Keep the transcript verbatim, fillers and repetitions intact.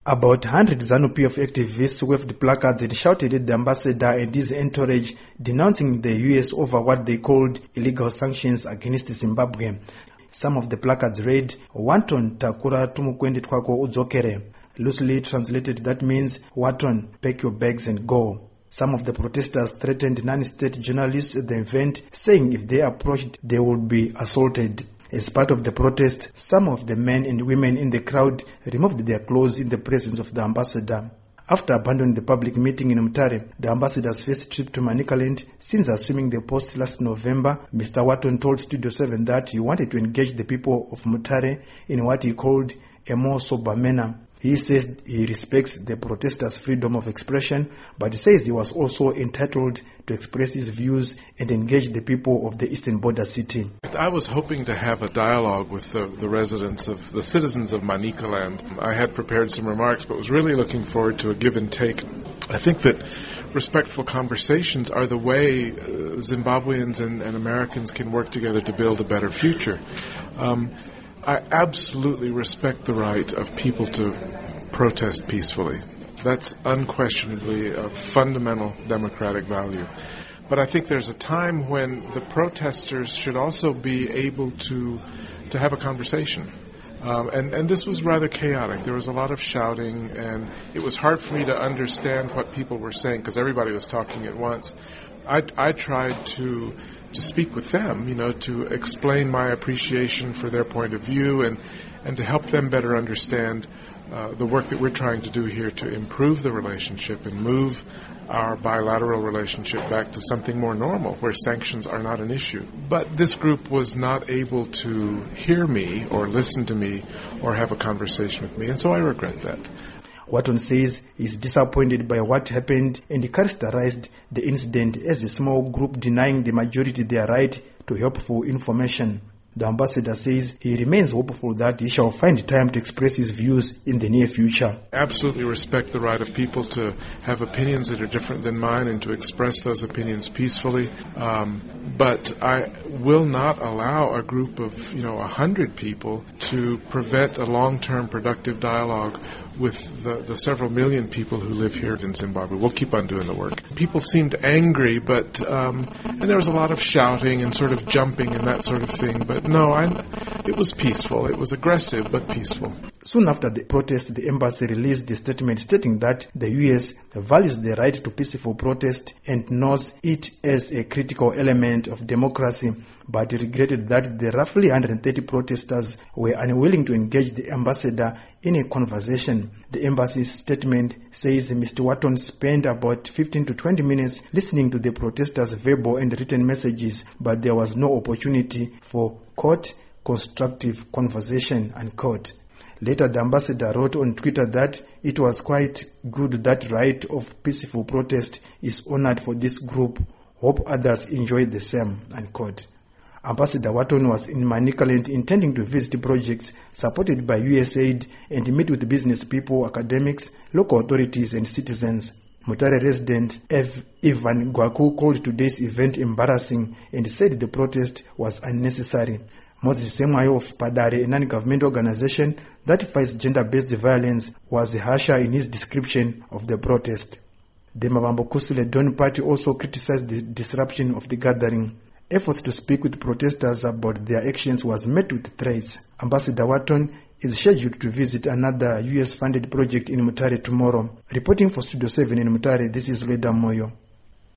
About one hundred ZANU-P F activists waved placards and shouted at the ambassador and his entourage, denouncing the U S over what they called illegal sanctions against Zimbabwe. Some of the placards read, "Waton takura tumukwende twako udzokere." Loosely translated, that means, "Waton, pack your bags and go." Some of the protesters threatened non-state journalists at the event, saying if they approached, they would be assaulted. As part of the protest, some of the men and women in the crowd removed their clothes in the presence of the ambassador. After abandoning the public meeting in Mutare, the ambassador's first trip to Manicaland since assuming the post last November, Mister Waton told Studio seven that he wanted to engage the people of Mutare in what he called a more sober manner. He says he respects the protesters' freedom of expression, but says he was also entitled to express his views and engage the people of the eastern border city. I was hoping to have a dialogue with the, the residents of the citizens of Manicaland. I had prepared some remarks, but was really looking forward to a give and take. I think that respectful conversations are the way uh, Zimbabweans and, and Americans can work together to build a better future. Um, I absolutely respect the right of people to protest peacefully. That's unquestionably a fundamental democratic value. But I think there's a time when the protesters should also be able to to have a conversation. Um, and, and this was rather chaotic. There was a lot of shouting, and it was hard for me to understand what people were saying because everybody was talking at once. I, I tried to to speak with them, you know, to explain my appreciation for their point of view and, and to help them better understand uh, the work that we're trying to do here to improve the relationship and move our bilateral relationship back to something more normal, where sanctions are not an issue. But this group was not able to hear me or listen to me or have a conversation with me, and so I regret that. Waton says he is disappointed by what happened and he characterized the incident as a small group denying the majority their right to helpful information. The ambassador says he remains hopeful that he shall find time to express his views in the near future. Absolutely respect the right of people to have opinions that are different than mine and to express those opinions peacefully. Um, but I will not allow a group of, you know, a hundred people to prevent a long-term productive dialogue with the, the several million people who live here in Zimbabwe. We'll keep on doing the work. People seemed angry, but um, and there was a lot of shouting and sort of jumping and that sort of thing. But no, I, it was peaceful. It was aggressive, but peaceful. Soon after the protest, the embassy released a statement stating that the U S values the right to peaceful protest and knows it as a critical element of democracy, but regretted that the roughly one hundred thirty protesters were unwilling to engage the ambassador in a conversation. The embassy's statement says Mister Waton spent about fifteen to twenty minutes listening to the protesters' verbal and written messages, but there was no opportunity for, quote, constructive conversation, unquote. Later, the ambassador wrote on Twitter that it was quite good that right of peaceful protest is honored for this group. Hope others enjoy the same, unquote. Ambassador Waton was in Manicaland intending to visit projects supported by U S aid and meet with business people, academics, local authorities and citizens. Mutare resident Ev- Ivan Gwaku called today's event embarrassing and said the protest was unnecessary. Moses Semwayo of Padare, a non-government organization that fights gender-based violence, was harsher in his description of the protest. The Mavambo Kusile Don Party also criticized the disruption of the gathering. Efforts to speak with protesters about their actions was met with threats. Ambassador Waton is scheduled to visit another U S-funded project in Mutare tomorrow. Reporting for Studio seven in Mutare, this is Leda Moyo.